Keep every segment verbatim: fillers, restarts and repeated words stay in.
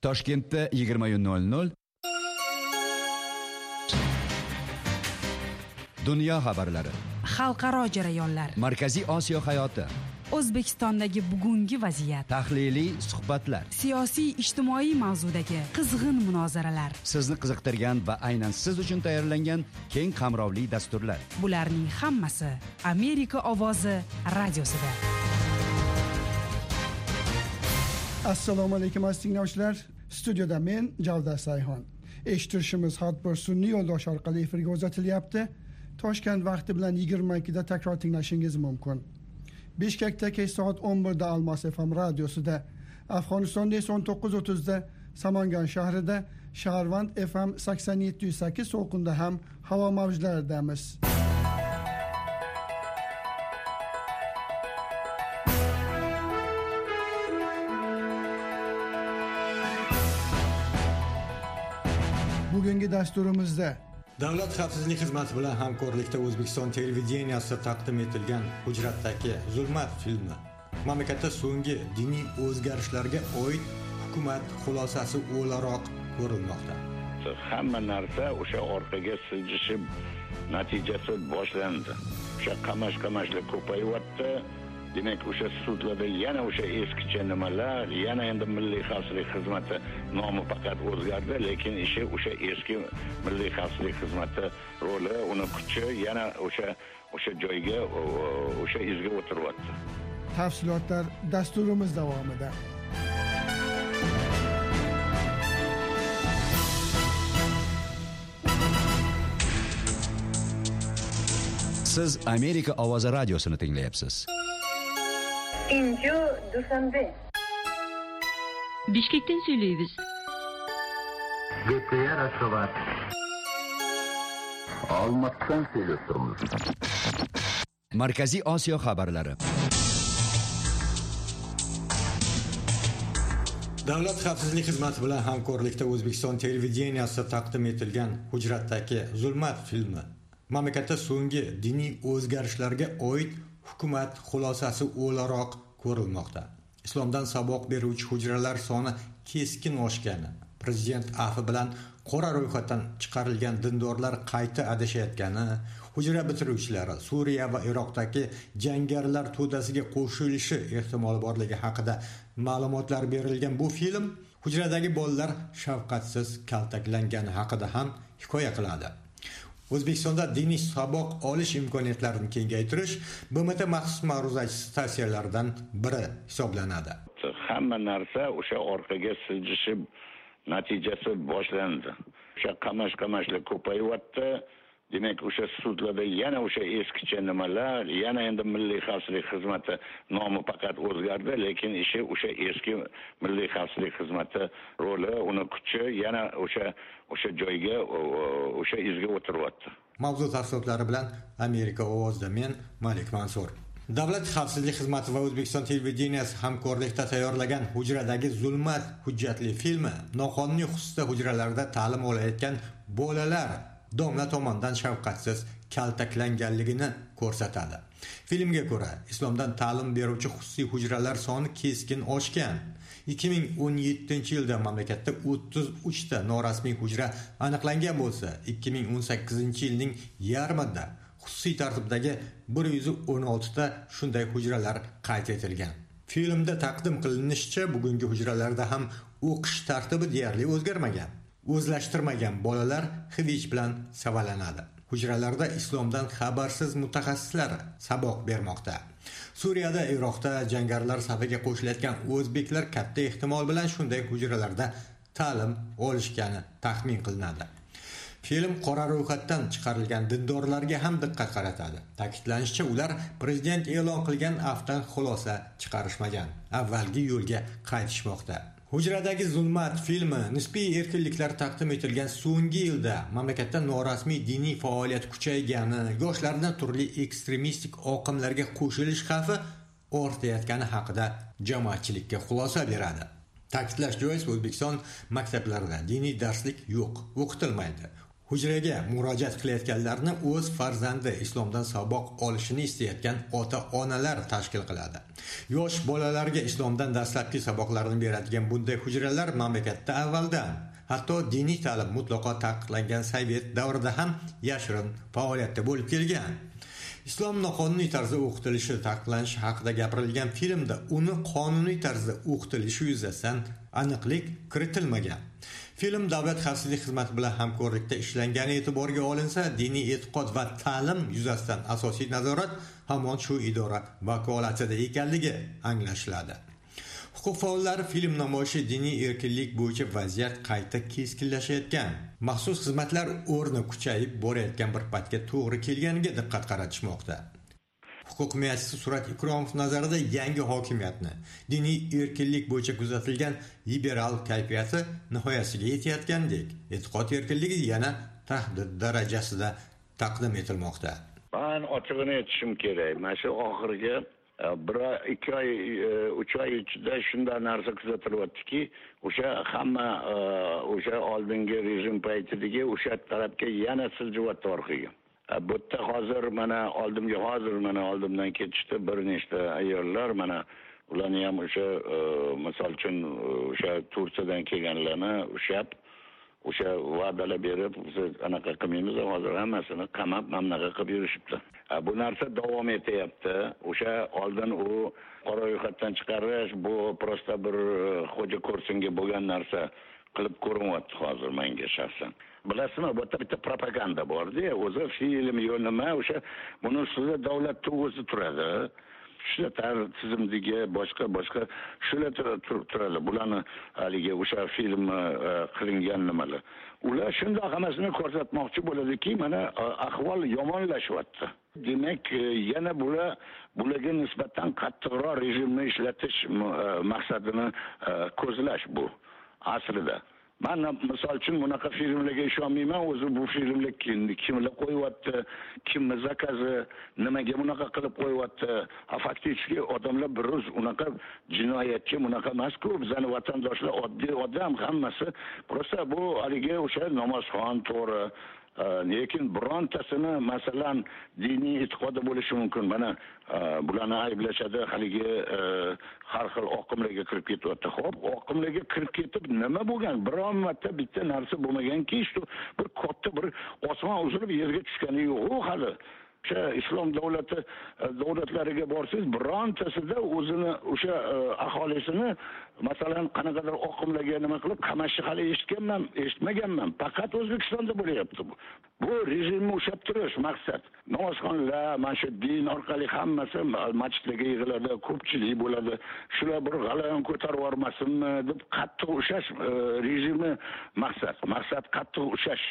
Toshkentda yigirma nol nol Dunyo xabarlari, xalqaro jarayonlar, Markaziy Osiyo hayoti, O'zbekistondagi bugungi vaziyat, tahliliy suhbatlar, siyosiy ijtimoiy mavzudagi qizg'in munozaralar, sizni qiziqtirgan va aynan siz uchun tayyorlangan keng qamrovli dasturlar. Bularning hammasi Amerika ovozi radiosida. Assalomu alaykum aziz tinglovchilar. Studiyada men Javdar Sayhon. Eshittirishimiz har bir sun'iy yo'ldosh orqali efirga uzatilyapti. Toshkent vaqti bilan yigirma ikkida takror tinglashingiz mumkin. Bishkekda kech soat o'n birda Almos F M radiosida, Afg'onistonda esa o'n to'qqiz o'ttizda Samangan shahrida, Shaharvand F M sakson yetti nuqta sakkiz to'lqinda ham havo mavjlaridamiz. Bugungi dasturimizda Davlat xavfsizlik xizmati bilan hamkorlikda O'zbekiston televideniyasida taqdim etilgan Hujratdagi zulmat filmi, mamlakatda so'nggi diniy o'zgarishlarga oid hukumat xulosasi o'laroq ko'rilmoqda. Hamma narsa o'sha orqaga siljishib natijasi boshlandi. O'sha qamash-qamashlar ko'payyapti. Demak, o'sha sudlarda yana o'sha eskicha nimalar, yana endi Milliy xavfsizlik xizmati nomi faqat o'zgardi, lekin ishi o'sha eski Milliy xavfsizlik xizmati roli, uni kuchi yana o'sha o'sha joyga, o'sha izga o'tiryapti. Tafsilotlar dasturimiz davomida. Siz Amerika ovozi radiosini tinglayapsiz. İncu Dushanbe. Bishkekdan söyleyimiz. Gepeye Raşovat. Almatdan söylüyoruz. Markaziy Osiyo xabarlari. Davlat xavfsizlik xizmati bilan hamkorlikda O'zbekiston televideniyasida taqdim etilgan Hujratdagi zulmat filmi, mamlakatda so'nggi diniy o'zgarishlarga oid hukumat xulosasi o'laroq ko'rilmoqda. Islomdan saboq beruvchi hujralar soni keskin oshgani, prezident afi bilan qora ro'yxatdan chiqarilgan dindorlar qayta adashayotgani, hujra bitiruvchilari Suriya va Iroqdagi jangarilar to'dasiga qo'shilishi ehtimoli borligi haqida ma'lumotlar berilgan bu film hujradagi bolalar shafqatsiz kaltaklangani haqida ham hikoya qiladi. O'zbekistonda diniy saboq olish imkoniyatlarini kengaytirish B M T maxsus ma'ruzachisi tavsiyalaridan biri hisoblanadi. Hamma narsa o'sha orqaga siljishib natijasi boshlandi. O'sha qamash-qamashlar ko'payyapti. Demak, o'sha sudlarda yana o'sha eskicha nimalar, yana endi Milliy xavfsizlik xizmati nomi faqat o'zgardi, lekin ishi o'sha eski Milliy xavfsizlik xizmati roli, uni kuchi yana o'sha o'sha joyga, o'sha izga o'tiryapti. Mavzu tafsilotlari bilan Amerika ovozida men Malik Mansur. Davlat xavfsizlik xizmati va O'zbekiston televideniyasi hamkorlikda tayyorlagan Hujradagi zulmat hujjatli filmi noqonuniy xususda hujralarda ta'lim olayotgan bolalar domla tomonidan shafqatsiz kaltaklanganligini ko'rsatadi. Filmga ko'ra, islomdan ta'lim beruvchi xususiy hujralar soni keskin oshgan. ikki ming o'n yettinchi yilda mamlakatda o'ttiz uch ta norasmiy hujra aniqlangan bo'lsa, ikki ming o'n sakkizinchi yilning yarmida xususiy tartibdagi bir yuz o'n olti ta shunday hujralar qayd etilgan. Filmda taqdim qilinishicha, bugungi hujralarda ham o'qish tartibi deyarli o'zgarmagan. O'zlashtirmagan bolalar Xivich bilan savalanadi. Hujralarda islomdan xabarsiz mutaxassislar saboq bermoqda. Suriyada, Iroqda jangarilar safiga qo'shilayotgan o'zbeklar katta ehtimol bilan shunday hujralarda ta'lim olishgani taxmin qilinadi. Film qora ro'yxatdan chiqarilgan dindorlarga ham diqqat qaratadi. Ta'kidlanishicha, ular prezident e'lon qilgan afdan xulosa chiqarishmagan, avvalgi yo'lga qaytishmoqda. Hujradagi zulmat filmi nisbiy erkinliklar taqdim etilgan so'nggi yilda mamlakatda norasmiy diniy faoliyat kuchaygani, yoshlarning turli ekstremistik oqimlarga qo'shilish xavfi ortayotgani haqida jamoatchilikka xulosa beradi. Ta'kidlash joiz, O'zbekiston maktablarida diniy darslik yo'q, o'qitilmaydi. Hujraga murojaat qilayotganlarni o'z farzandi islomdan saboq olishini istayotgan ota-onalar tashkil qiladi. Yosh bolalarga islomdan dastlabki saboqlarni beradigan bunday hujralar mamlakatda avvaldan, hatto diniy ta'lim mutlaqo taqiqlangan sovet davrida ham yashirin faoliyatda bo'lib kelgan. Islom noqonuniy tarzda o'qitilishi taqiqlanishi haqida gapirilgan filmda uni qonuniy tarzda o'qitilishi yuzasidan aniqlik kiritilmagan. Film Davlat xavfsizlik xizmati bilan hamkorlikda ishlangani e'tiborga olinsa, diniy e'tiqod va ta'lim yuzasidan asosiy nazorat hamon shu idora vakolatida ekanligi anglashiladi. Huquq faollari film namoyishi diniy erkinlik bo'yicha vaziyat qayta keskinlashayotgan, maxsus xizmatlar o'rni kuchayib borayotgan bir paytga to'g'ri kelganiga diqqat qaratishmoqda. Huquq himoyachisi Surat Ikromov nazarida yangi hokimiyatni diniy erkinlik bo'yicha kuzatilgan liberal kayfiyati nihoyasiga yetayotgandek, e'tiqod erkinligi yana tahdid darajasida taqdim etilmoqda. Men ochig'ini aytishim kerak. Mana shu oxirgi bir ikki oy uch oy ichida shunday narsa kuzatilyaptiki, o'sha hamma o'sha oldingi rejim paytidagi o'sha tarafga yana siljiyapti orqaga. Bu yerda hozir mana oldimga hozir mana oldimdan ketishdi bir nechta ayollar, mana ularni ham o'sha misol uchun o'sha Turkiyadan kelganlarni ushlab o'sha va'dalar berib, biz anaqa qilmaymiz, hozir hammasini qamab mamlaqa qilib yurishibdi. Bu narsa davom etyapti. O'sha oldin u qora ro'yxatdan chiqarish, bu prosta bir xo'ja ko'rsinga bo'lgan narsa qilib ko'rinyapti hozir menga shaxsan. Bilasizmi, bu yerda bitta propaganda bor-da, o'zi film yo nima, o'sha buni ustida davlat o'zi turadi. Shular tizimdagi boshqa boshqa shular turadi. Bularni haligi o'sha film qilingan nimalar. Ular shunday hammasini ko'rsatmoqchi bo'ladiki, mana ahvol yomonlashyapti. Demak, yana bular bularga nisbatan qattiqroq rejimni ishlatish maqsadini ko'zlash bu aslida. Men misol uchun bunaqa filmlarga ishonmayman. O'zi bu filmlar kimlar qo'yyapti, kimning zakazi, nimaga bunaqa qilib qo'yyapti? Faktiski odamlar biroz unaqa jinoyatchi bunaqa emas-ku, bizning vatandoshlar oddiy odam hammasi. Prosta bu haligi o'sha namozxon to'g'ri, lekin birontasini masalan diniy e'tiqodi bo'lishi mumkin. Mana bularni ayblashadi, haligi har xil oqimlarga kirib ketyapti. Xo'p, oqimlarga kirib ketib nima bo'lgan? Biron marta bitta narsa bo'lmaganki, shu bir katta bir osmon uzilib yerga tushgani yo'q hali. O'sha islom davlati davlatlariga borsangiz, birontasida o'zini o'sha aholisini masalan qanaqadir oqimlarga nima qilib qamashi hali eshitganman, eshitmaganman. Faqat O'zbekistonda bo'lyapti bu. Bu rejimni ushlab turish maqsad. Namozxonlar mana shu din orqali hammasi masjidlarga yig'iladi, ko'pchilik bo'ladi. Shular bir g'alayon ko'tarib yormasinmi deb qattiq ushlash rejimni maqsad. Maqsad qattiq ushlash.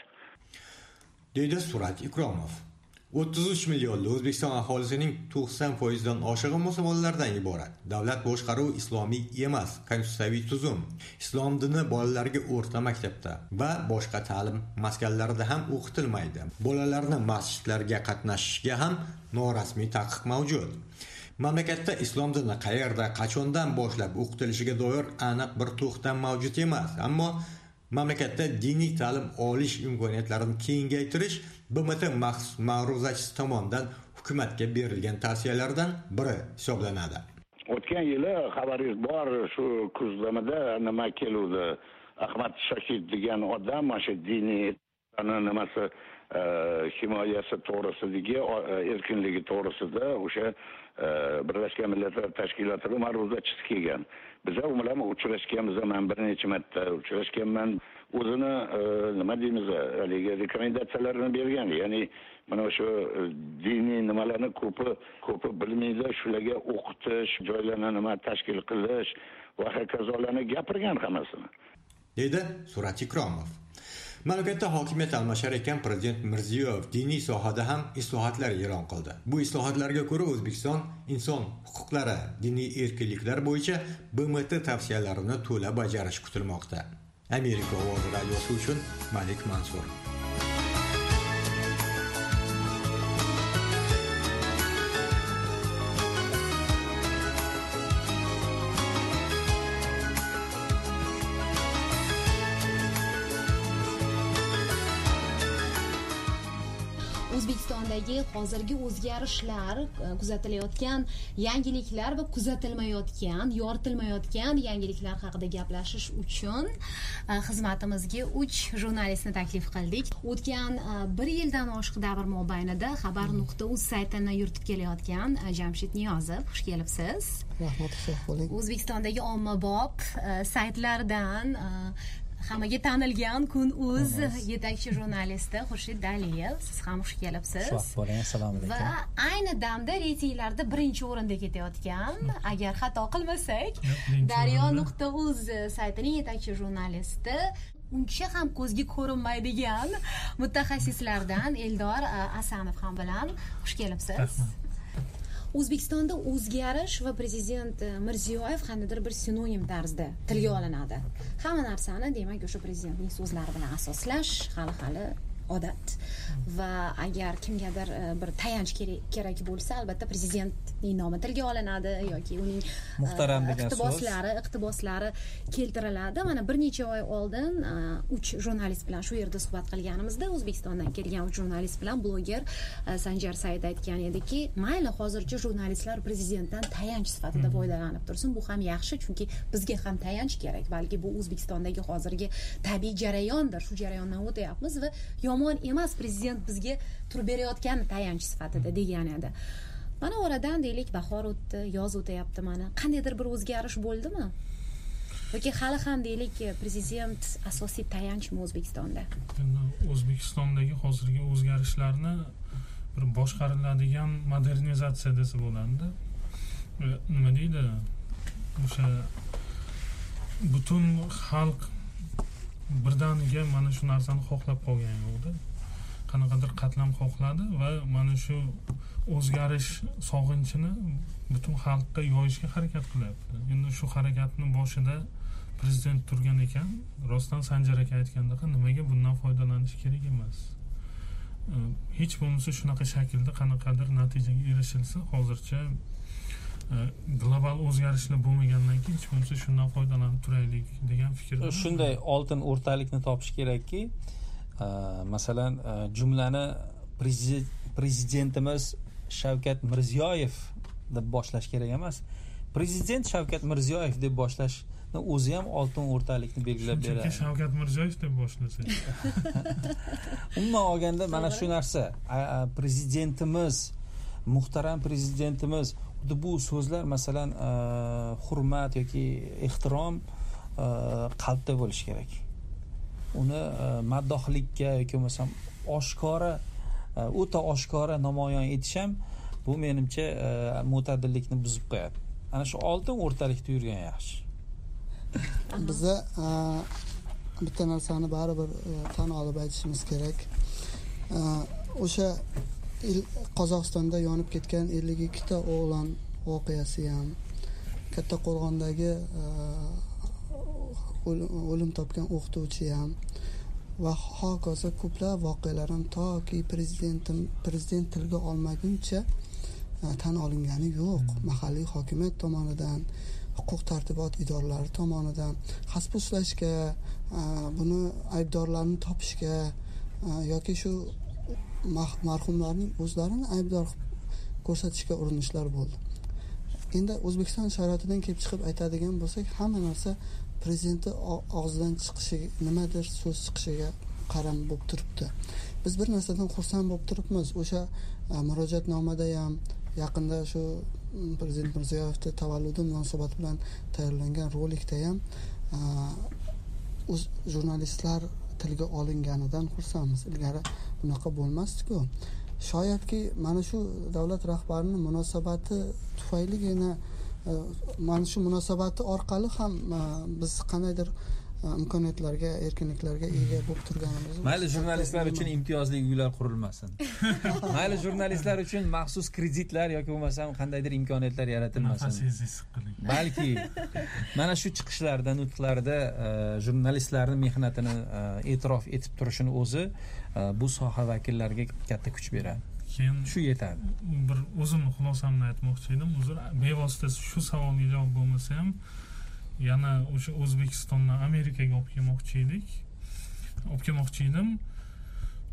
Deydi Surat Ikromov. o'ttiz uch millionli O'zbekiston aholisining to'qson foizdan oshig'i musulmonlardan iborat. Davlat boshqaruvi islomiy emas, konstitutsiyaviy tuzum. Islom dini bolalarga o'rta maktabda va boshqa ta'lim maskanlarida ham o'qitilmaydi. Bolalarni masjidlarga qatnashishga ham norasmiy taqiq mavjud. Mamlakatda islom dini qayerda, qachondan boshlab o'qitilishiga doir aniq bir to'xtam mavjud emas, ammo mamlakatda diniy ta'lim olish imkoniyatlarini kengaytirish B M T maxsus ma'ruzachisi tomonidan hukumatga berilgan tavsiyalardan biri hisoblanadi. O'tgan yili xabaringiz bor, shu kuzlamada nima keluvdi? Ahmad Shakir degan odam mana shu diniy nimasi himoyasi to'g'risidagi erkinligi to'g'risida o'sha Birlashgan Millatlar Tashkilotiga ma'ruzachisi kelgan. Biz u bilan uchrashganmiz, men bir necha marta uchrashganman. O'zini nima deymiz, haligi rekomendatsiyalarini bergan. Ya'ni mana shu diniy nimalarni ko'pi ko'pi bilmaydi, shularga o'qitish, joylarni nima tashkil qilish va hokazolarni gapirgan hammasini. Deydi Surat Ikromov. Mamlakatda hokimiyat almashar ekan Prezident Mirziyoyev diniy sohada ham islohotlar e'lon qildi. Bu islohotlarga ko'ra O'zbekiston inson huquqlari, diniy erkinliklar bo'yicha B M T tavsiyalarini to'la bajarish kutilmoqda. Amerika ovozi radiosi uchun Malik Mansur. O'zbekistondagi hozirgi o'zgarishlar, kuzatilayotgan yangiliklar va kuzatilmayotgan, yoritilmayotgan yangiliklar haqida gaplashish uchun xizmatimizga uch jurnalistni taklif qildik. O'tgan bir yildan oshiq davr mobaynida xabar nuqta uz saytini yuritib kelayotgan Jamshid Niyozov, xush kelibsiz. Rahmat, xush bo'ling. O'zbekistondagi ommabop saytlardan hammaga tanilgan Kun.uz yetakchi jurnalisti Xurshid Daliyev, siz ham xush kelibsiz. Xush bo'ling, assalomu alaykum. Va ayni damda reytinglarda birinchi o'rinda ketayotgan, agar xato qilmasak, Daryo nuqta uz saytining yetakchi jurnalisti, uncha ham ko'zga ko'rinmaydigan mutaxassislardan Eldor Asanov ham bilan xush kelibsiz. O'zbekistonda o'zgarish va prezident Mirziyoyev qandaydir bir sinonim tarzda tilga olinadi. Hamma narsani demak o'sha prezidentning so'zlari bilan asoslash hali-hali odat. Va agar kimgadir bir tayanch kerak bo'lsa, albatta prezidentning nomi tilga olinadi yoki uning muhtaram degan iqtiboslari, iqtiboslari keltiriladi. Mana bir necha oy oldin uch jurnalist bilan shu yerda suhbat qilganimizda O'zbekistondan kelgan uch jurnalist bilan bloger Sanjar Said aytgan ediki, mayli hozircha jurnalistlar prezidentdan tayanch sifatida foydalanib tursin, bu ham yaxshi, chunki bizga ham tayanch kerak. Balki bu O'zbekistondagi hozirgi tabiiy jarayondir. Shu jarayondan o'tyapmiz va yomon emas prezident bizga turib berayotgan tayanch sifatida degan edi. Mana oradan deylik bahor o'tdi, yoz o'tyapti, mana qandaydir bir o'zgarish bo'ldimi? Yoki hali ham deylik prezident asosiy tayanchmi O'zbekistonda? O'zbekistondagi hozirgi o'zgarishlarni bir boshqariladigan modernizatsiya desa bo'ladi. Nima deydi? O'sha butun xalq birdaniga mana shu narsani xohlab qolgan yo'qda. Qanaqadir qatlam xohladi va mana shu o'zgarish sog'inchini butun xalqqa yoyishga harakat qilyapti. Endi shu harakatning boshida prezident turgan ekan, rostdan Sanjar aka aytgandek, nimaga bundan foydalanish kerak emas. Hech bo'lmasa shunaqa shaklda qanaqadir natijaga erishilsa, hozircha global o'zgarishlar bo'lmagandan keyin hech bo'lmasa shundan foydalanib turaylik degan fikrda. Shunday oltin o'rtalikni topish kerakki, masalan, jumlani prezidentimiz Shavkat Mirziyoyev deb boshlash kerak emas. Prezident Shavkat Mirziyoyev deb boshlashni o'zi ham oltin o'rtalikni belgilab beradi. Chunki Shavkat Mirziyoyev deb boshlasa. Umuman olganda mana shu narsa, prezidentimiz, muhtaram prezidentimiz, bu so'zlar masalan hurmat yoki ehtirom qalbda bo'lishi kerak. Uni maddohlikka yoki bo'lmasam oshkora, o'ta oshkora namoyon etish ham bu menimcha mo'tadillikni buzib qo'yadi. Ana shu oltin o'rtalikda yurgan yaxshi. Biza bitta narsani baribir tan olib aytishimiz kerak. O'sha Qozog'istonda yonib ketgan ellik ikki ta o'g'lon voqeasi ham, Kattaqo'rg'ondagi o'lim topgan o'qituvchi ham va hokazo ko'plab voqealar ham toki prezidentim prezident tilga olmaguncha tan olingani yo'q. Mahalliy hokimiyat tomonidan, huquq tartibot idoralari tomonidan hasb ushlashga, buni aybdorlarni topishga yoki shu marhumlarning o'zlarini aybdor ko'rsatishga urinishlar bo'ldi. Endi O'zbekiston sharoitidan kelib chiqib aytadigan bo'lsak, hamma narsa prezidentni og'zidan chiqishi, nimadir so'z chiqishiga qaram bo'lib turibdi. Biz bir narsadan xursand bo'lib turibmiz. O'sha murojaatnomada ham yaqinda shu prezident Mirziyoyevning tavalludi munosabati bilan tayyorlangan rolikda ham o'z jurnalistlar tilga olinganidan xursandmiz. Ilgari bunaqa bo'lmasdi-ku. Shoyatki mana shu davlat rahbarining munosabati tufayligina, mana shu munosabati orqali ham biz qandaydir imkoniyatlarga, erkinliklarga ega bo'lib turganimiz. Mayli jurnalistlar uchun imtiyozli uylar qurilmasin. Mayli jurnalistlar uchun maxsus kreditlar yoki bo'lmasam qandaydir imkoniyatlar yaratilmasin. Balki mana shu chiqishlarda, nutqlarda jurnalistlarning mehnatini e'tirof etib turishini o'zi bu soha vakillariga katta kuch beradi. Keyin shu yetadi. Bir o'zimni xulosamni aytmoqchi edim. Uzr, bevosita shu savolga javob bo'lmasa ham yana o'sha O'zbekistondan Amerikaga olib kelmoqchi edik. Olib kelmoqchi edim.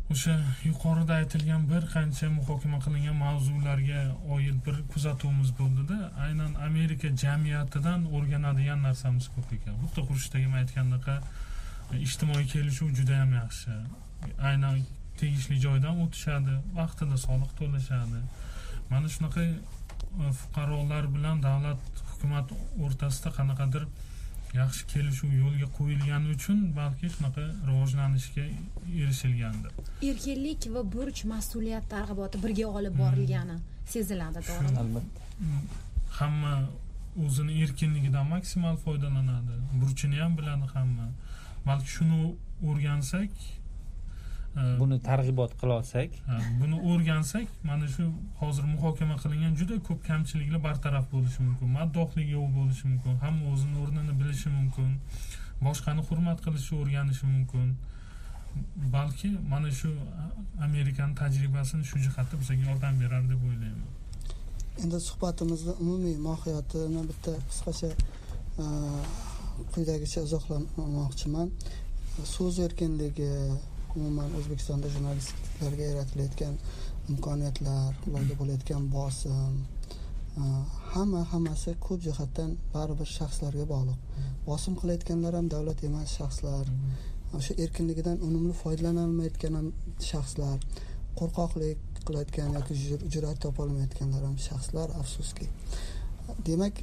o'sha yuqorida aytilgan bir qancha muhokama qilingan mavzularga oid bir kuzatuvimiz bo'ldida, aynan Amerika jamiyatidan o'rganadigan narsamiz ko'p ekan. Xuddi Xurshid ham aytgandaqa ijtimoiy kelishuv juda ham yaxshi. Aynan tegishli joydan o'tishadi, vaqtida soliq to'lashadi. Mana shunaqa fuqarolar bilan davlat hukumat o'rtasida qanaqadir yaxshi kelishuv yo'lga qo'yilgani uchun balki shunaqa rivojlanishga erishilgandir. Erkinlik va burch, mas'uliyat targ'iboti birga olib borilgani seziladi, to'g'rimi? Albatta. Hamma o'zini erkinligidan maksimal foydalanadi. Burchini ham biladi hamma. Balki shuni o'rgansak, buni targ'ibot qila olsak, buni o'rgansak, mana shu hozir muhokama qilingan juda ko'p kamchiliklar bartaraf bo'lishi mumkin. Maddohlik yo'q bo'lishi mumkin. Hamma o'zini o'rnini bilishi mumkin. Boshqani hurmat qilishni o'rganishi mumkin. Balki mana shu Amerikaning tajribasini shu jihatda bizga yordam berar deb o'ylayman. Endi suhbatimizning umumiy mohiyatini bitta qisqacha quyidagicha izohlamoqchiman. So'z erkinligi, umuman O'zbekistonda jurnalistlarga yaratilayotgan imkoniyatlar, ularga bo'layotgan bosim, hamma hammasi ko'p jihatdan baribir shaxslarga bog'liq. Bosim qilayotganlar ham davlat emas shaxslar, o'sha erkinligidan unumli foydalana olmayotgan ham shaxslar, qo'rqoqlik qilayotgan yoki jur'at topa olmayotganlar ham shaxslar, afsuski. Demak,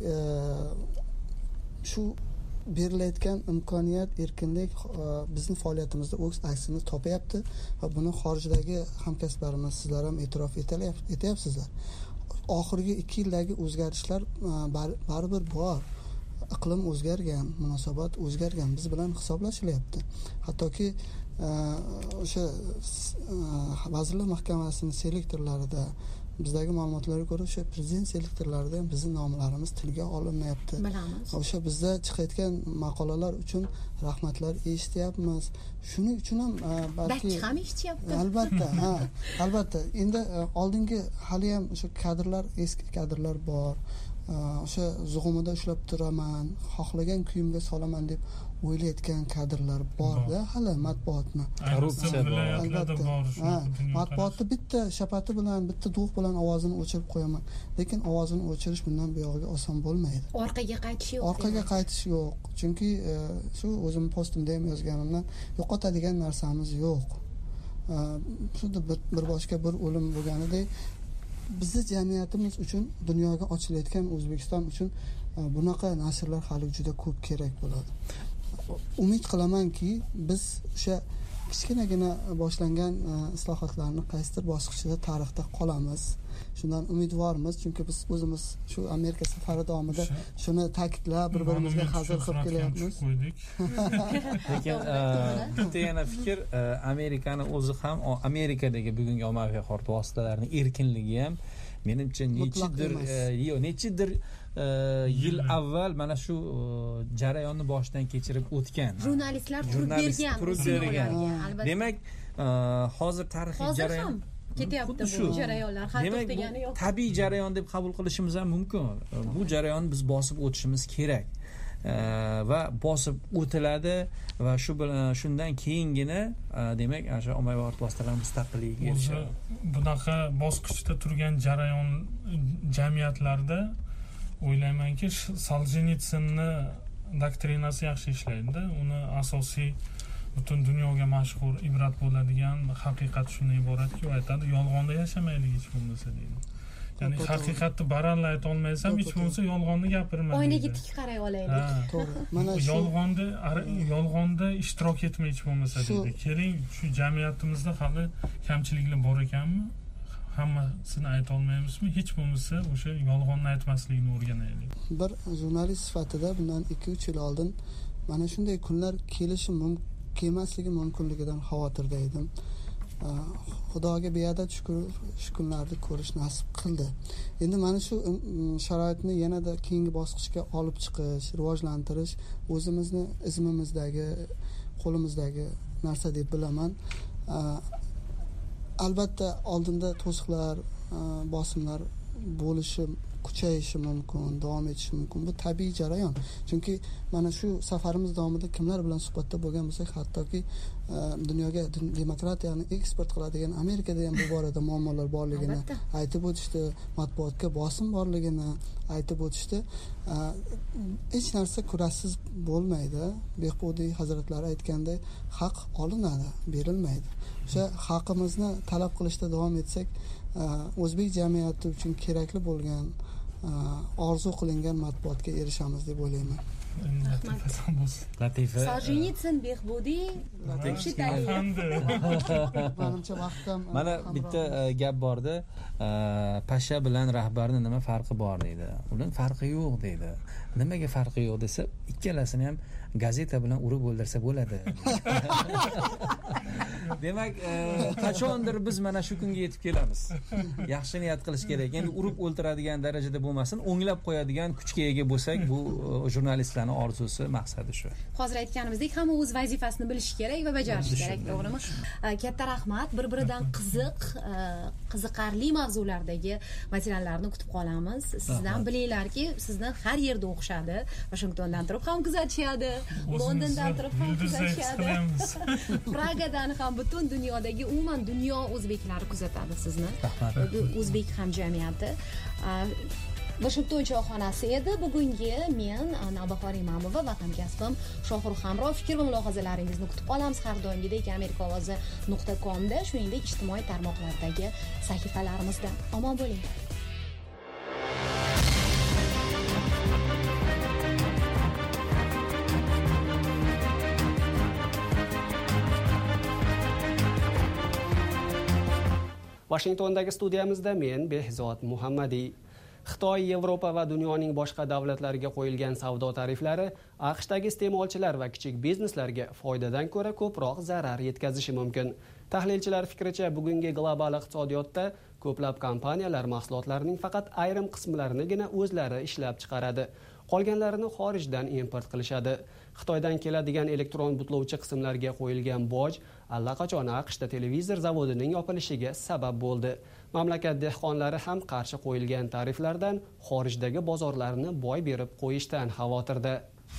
shu berilayotgan imkoniyat, erkinlik bizning faoliyatimizda o'z aksini topyapti va buni xorijdagi hamkasblarimiz, sizlar ham e'tirof etyapsizlar. Oxirgi ikki yildagi o'zgarishlar baribir bor. Iqlim o'zgargan, munosabat o'zgargan, biz bilan hisoblashilyapti. Hattoki o'sha Vazirlar Mahkamasining selektorlarida bizdagi ma'lumotlarga ko'ra o'sha prezident selektorlarida ham bizning nomlarimiz tilga olinmayapti. Bilamiz. O'sha bizda chiqayotgan maqolalar uchun rahmatlar eshityapmiz. Shuning uchun ham balki ham eshityapti. Albatta, ha, albatta. Endi oldingi hali ham o'sha kadrlar, eski kadrlar bor. O'sha zug'umida ushlab turaman, xohlagan kuyimga solaman deb o'ylayotgan kadrlar bor-da, hali matbuotni. Korrupsiya bor. Matbuotni bitta shapati bilan, bitta duq bilan ovozini o'chirib qo'yaman. Lekin ovozini o'chirish bundan buyog'iga oson bo'lmaydi. Orqaga qaytish yo'q. Orqaga qaytish yo'q. Chunki shu o'zim postimda ham yozganimdan yo'qotadigan narsamiz yo'q. Xuddi bir boshqa bir o'lim bo'lganidek bizni jamiyatimiz uchun, dunyoga ochilayotgan O'zbekiston uchun bunaqa nashrlar hali juda ko'p kerak bo'ladi. Umid qilamanki, biz o'sha kichkinagina boshlangan islohotlarni qaysidir bosqichida tarixda qolamiz. Shundan umidvormiz, chunki biz o'zimiz shu Amerika safari davomida shuni ta'kidlab, bir-birimizga hazil qilib kelyapmiz. Lekin bitta yana fikr, Amerikani o'zi ham, Amerikadagi bugungi ommaviy axborot vositalarining erkinligi ham menimcha nechidir, yo'q, nechidir yil avval mana shu jarayonni boshdan kechirib o'tgan. Jurnalistlar turib bergan, turib bergan. Demak, hozir tarixiy jarayon ketyapti bu jarayonlar, har to'xtagani yo'q. Tabiiy jarayon deb qabul qilishimiz ham mumkin. Bu jarayonni biz bosib o'tishimiz kerak. Va bosib o'tiladi va shu bilan shundan keyingina demak o'sha ommaviy axborot vositalari mustaqilligiga erishadi. Bunaqa bosqichda turgan jarayon jamiyatlarda o'ylaymanki, Soljenitsinni doktrinasi yaxshi ishlaydi. Uni asosiy butun dunyoga mashhur, ibrat bo'ladigan haqiqat shundan iboratki, u aytadi, yolg'onda yashamaylik hech bo'lmasa deydi. Ya'ni haqiqatni baralla ayta olmaysam, hech bo'lmasa yolg'onni gapirma. Oynaga tik qaray olaylik. To'g'ri. Mana shu yolg'onda yolg'onda ishtirok etma hech bo'lmasa deydi. Keling, shu jamiyatimizda hali kamchiliklar bor ekanmi? Hammasini ayta olmaymizmi? Hech bo'lmasa o'sha yolg'onni aytmaslikni o'rganaylik. Bir jurnalist sifatida bundan ikki uch yil oldin mana shunday kunlar kelishi mumkin kelmasligi mumkinligidan xavotirda edim. Xudoga beadad shukr, shu kunlarni ko'rish nasib qildi. Endi mana shu sharoitni yanada keyingi bosqichga olib chiqish, rivojlantirish o'zimizni izmimizdagi, qo'limizdagi narsa deb bilaman. Albatta oldinda to'siqlar, bosimlar bo'lishi kuchayishi mumkin, davom etishi mumkin. Bu tabiiy jarayon. Chunki mana shu safarimiz davomida kimlar bilan suhbatda bo'lgan bo'lsak, hattoki dunyoga demokratiyani eksport qiladigan Amerikada ham bu borada muammolar borligini aytib o'tishdi, matbuotga bosim borligini aytib o'tishdi. Hech narsa kurashsiz bo'lmaydi. Behbudiy hazratlari aytganday, haq olinadi, berilmaydi. O'sha haqimizni talab qilishda davom etsak, o'zbek jamiyati uchun kerakli bo'lgan, orzu qilingan matbuotga erishamiz deb o'ylayman. Latifa. Soljenitsin, Behbudiy, Menimcha vaqtim. Mana bitta gap borda, pasha bilan rahbarning nima farqi bor deydi. Uning farqi yo'q deydi. Nimaga farqi yo'q desa, ikkalasini ham gazeta bilan urib o'ldirsa bo'ladi. Demak, qachondir biz mana shu kunga yetib kelamiz. Yaxshi niyat qilish kerak. Endi urib o'ldiradigan darajada bo'lmasin, o'nglab qo'yadigan kuchga ega bo'lsak, bu jurnalistlarning orzusi, maqsadi shu. Hozir aytganimizdek, hamma o'z vazifasini bilishi kerak va bajarishi kerak, to'g'rimi? Katta rahmat. Bir-biridan qiziq, qiziqarli mavzulardagi materiallarni kutib qolamiz. Sizdan bilinglarki, sizni har yerda o'qishadi. Washingtondan turib ham kuzatishadi, Londondan turib ham kuzatishadi. Pragadan ham butun dunyodagi, umuman dunyo o'zbeklari kuzatadi sizni. O'zbek hamjamiyati. Washington choyxonasi edi. Bugungi men Navbahor Imamova va hamkasbim Shohruh Hamro fikr va mulohazalaringizni kutib qolamiz har doimgidek amerika ovozi nuqta com da, shuningdek ijtimoiy tarmoqlardagi sahifalarimizda. Omon bo'ling. Washingtondagi studiyamizda men Behzod Muhammadiy. Xitoy, Yevropa va dunyoning boshqa davlatlariga qo'yilgan savdo tariflari AQShdagi iste'molchilar va kichik bizneslarga foydadan ko'ra ko'proq zarar yetkazishi mumkin. Tahlilchilar fikricha, bugungi global iqtisodiyotda ko'plab kompaniyalar mahsulotlarining faqat ayrim qismlarinigina o'zlari ishlab chiqaradi. Qolganlarini xorijdan import qilishadi. Xitoydan keladigan elektron butlovchi qismlarga qo'yilgan boj allaqachon AQShda televizor zavodining yopilishiga sabab bo'ldi. Mamlakat dehqonlari ham qarshi qo'yilgan tariflardan xorijdagi bozorlarni boy berib qo'yishdan xavotirda.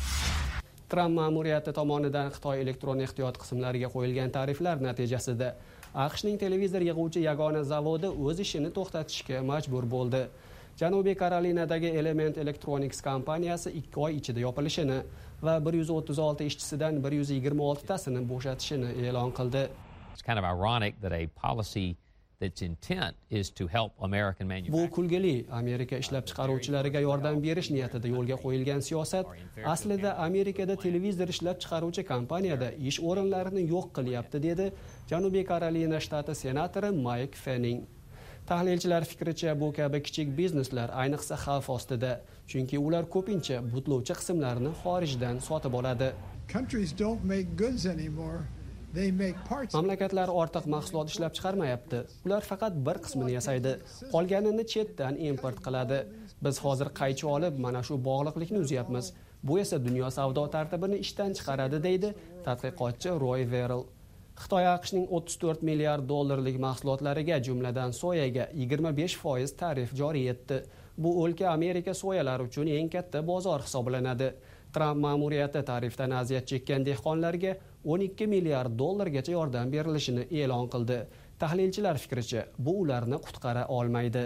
Tramp ma'muriyati tomonidan Xitoy elektron ehtiyot qismlariga qo'yilgan tariflar natijasida AQShning televizor yig'uvchi yagona zavodi o'z ishini to'xtatishga majbur bo'ldi. Janubiy Karolinadagi Element Electronics kompaniyasi ikki oy ichida yopilishini va bir yuz o'ttiz olti ishchisidan bir yuz yigirma olti tasini bo'shatishini e'lon qildi. It's kind of ironic that a policy that's intent is to help American Bu manufacturers. kulgili. Amerika ishlab chiqaruvchilariga yordam berish niyatida yo'lga qo'yilgan siyosat aslida Amerikada televizor ishlab chiqaruvchi kompaniyada ish o'rinlarini yo'q qilyapti, dedi Janubiy Karolina shtati senatori Mike Fanning. Tahlilchilar fikricha, bu kabi kichik bizneslar ayniqsa xavf ostida, chunki ular ko'pincha butlovchi qismlarni xorijdan sotib oladi. Countries don't make goods anymore. They make parts. Mamlakatlar ortiq mahsulot ishlab chiqarmayapti. Ular faqat bir qismini yasaydi, qolganini chetdan import qiladi. Biz hozir qaychi olib, mana shu bog'liqlikni uzyapmiz. Bu esa dunyo savdo tartibini ishdan chiqaradi, deydi tadqiqotchi Roy Verrill. Xitoy AQShning o'ttiz to'rt milliard dollarlik mahsulotlariga, jumladan soyaga yigirma besh foiz tarif joriy etdi. Bu o'lka Amerika soyalari uchun eng katta bozor hisoblanadi. Tramp ma'muriyati tarifdan aziyat chekkan dehqonlarga o'n ikki milliard dollargacha yordam berilishini e'lon qildi. Tahlilchilar fikricha, bu ularni qutqara olmaydi.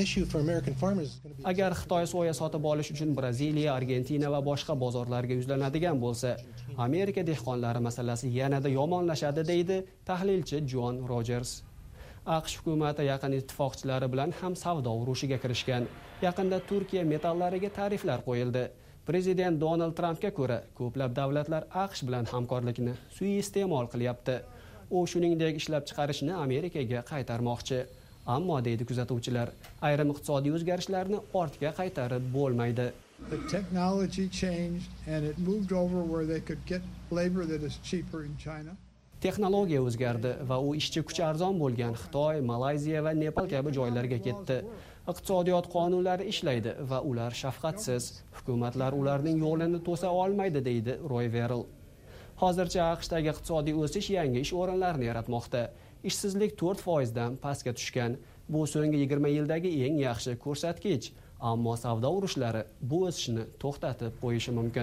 Agar Xitoy soya sotib olish uchun Braziliya, Argentina va boshqa bozorlarga yuzlanadigan bo'lsa, Amerika dehqonlari masalasi yanada yomonlashadi, deydi tahlilchi John Rogers. AQSh hukumati yaqin ittifoqchilari bilan ham savdo urushiga kirishgan. Yaqinda Turkiya metallariga tariflar qo'yildi. Prezident Donald Trampga ko'ra, ko'plab davlatlar AQSh bilan hamkorlikni suiiste'mol qilyapti. U shuningdek ishlab chiqarishni Amerikaga qaytarmoqchi. Ammo deydi kuzatuvchilar, ayrim iqtisodiy o'zgarishlarni ortga qaytarib bo'lmaydi. The technology changed and it moved over where they could get labor that is cheaper in China. Texnologiya o'zgardi va u ishchi kuchi arzon bo'lgan Xitoy, Malayziya va Nepal kabi joylarga ketdi. Iqtisodiyot qonunlari ishlaydi va ular shafqatsiz. Hukumatlar ularning yo'lini to'sa olmaydi, deydi Roy Verrill. Hozircha AQShdagi iqtisodiy o'sish yangi ish o'rinlarini yaratmoqda. Ishsizlik to'rt foizdan pastga tushgan. Bu so'nggi yigirma yildagi eng yaxshi ko'rsatkich. ammo savdo urushlari bu o'sishni to'xtatib qo'yishi mumkin.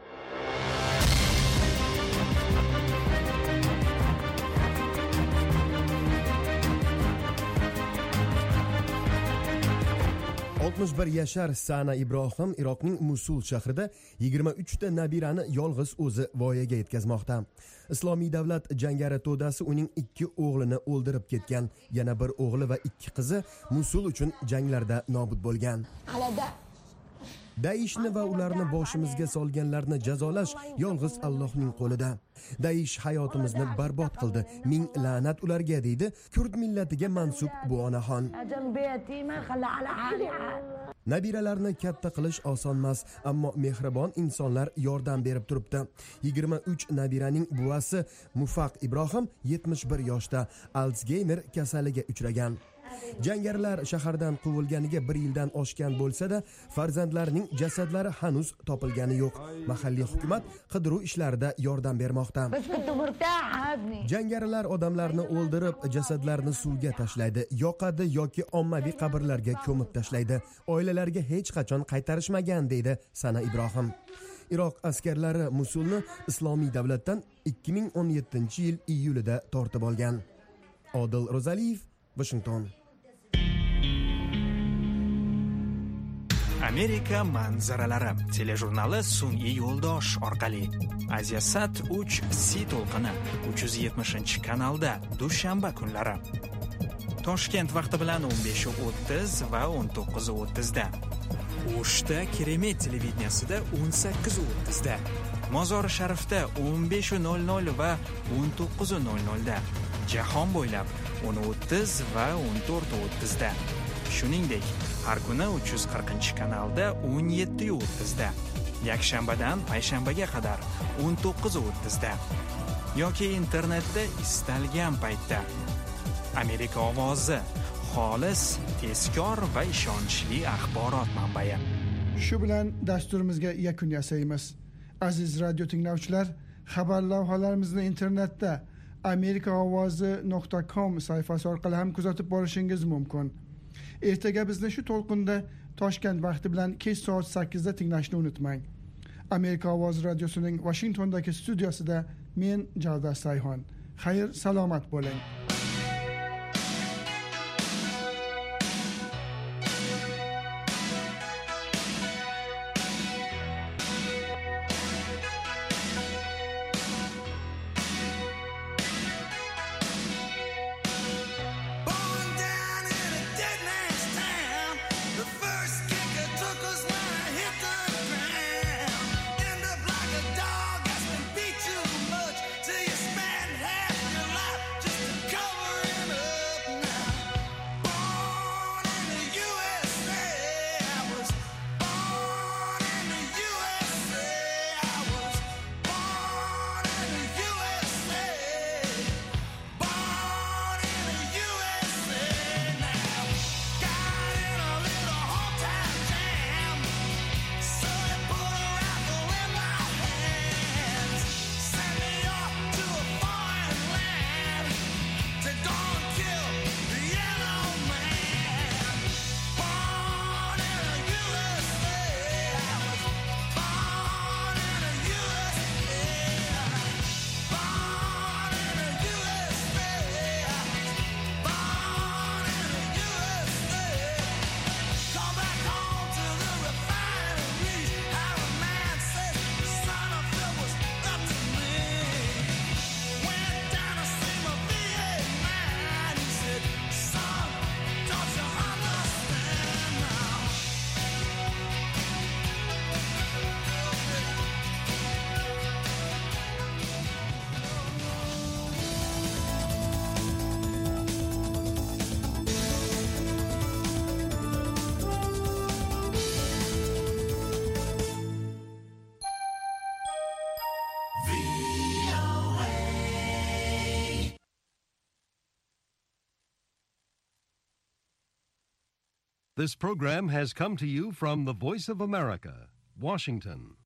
oltmish bir yashar Sana Ibrohim Iroqning Musul shahrida yigirma uch ta nabirani yolg'iz o'zi voyaga yetkazmoqda. Islomiy davlat jangari to'dasi uning ikki o'g'lini o'ldirib ketgan, yana bir o'g'li va ikki qizi Musul uchun janglarda nobud bo'lgan. Daishni va ularni boshimizga solganlarni jazolash yolg'iz Allohning qo'lida. Daish hayotimizni barbod qildi. Ming la'nat ularga, deydi kurd millatiga mansub bu onaxon. Nabiralarni katta qilish oson emas, ammo mehribon insonlar yordam berib turibdi. yigirma uch nabiraning buvasi Mufaq Ibrohim yetmish bir yoshda Alzheimer kasaliga uchragan. Jangarilar shahardan quvilganiga bir yildan oshgan bo'lsa-da, farzandlarining jasadlari hanuz topilgani yo'q. Mahalliy hukumat qidiruv ishlarida yordam bermoqda. Jangarilar odamlarni o'ldirib, jasadlarni suvga tashlaydi, yoqadi yoki ommaviy qabrlarga ko'mib tashlaydi. Oilalarga hech qachon qaytarishmagan, deydi Sana Ibrohim. Iroq askarlari Musulni Islomiy davlatdan ikki ming o'n yettinchi yil iyulida tortib olgan. Odil Rozaliyev, Washington. Amerika manzaralari telejurnali sun'iy yo'ldosh orqali Asiasat uch C to'lqini uch yuz yetmishinchi kanalda dushanba kunlari. Toshkent vaqti bilan o'n besh o'ttiz va o'n to'qqiz o'ttiz da. O'shda Keremet televideniyasida o'n sakkiz o'ttiz da. Mozori Sharifda o'n besh nol nol va o'n to'qqiz nol nol da. Jahon bo'ylab o'n o'ttiz va o'n to'rt o'ttiz da. Shuningdek, har kuni uch yuz qirqinchi kanalda o'n yetti o'ttiz da. Yakshanbadan payshanbaga qadar o'n to'qqiz o'ttiz da. Yoki internetda istalgan paytda. Amerika ovozi, xolis, tezkor va ishonchli axborot manbai. Shu bilan dasturimizga yakun yasaymiz. Aziz radio tinglovchilar, xabar lavhalarimizni internetda amerika ovozi nuqta com sayfasi orqali ham kuzatib borishingiz mumkin. Ertaga bizni shu to'lqinda Toshkent vaqti bilan kech soat sakkizda tinglashni unutmang. Amerika ovozi radiosining Washingtondagi studiyasida men Javdar Sayhon. Xayr, salomat bo'ling. This program has come to you from the Voice of America, Washington.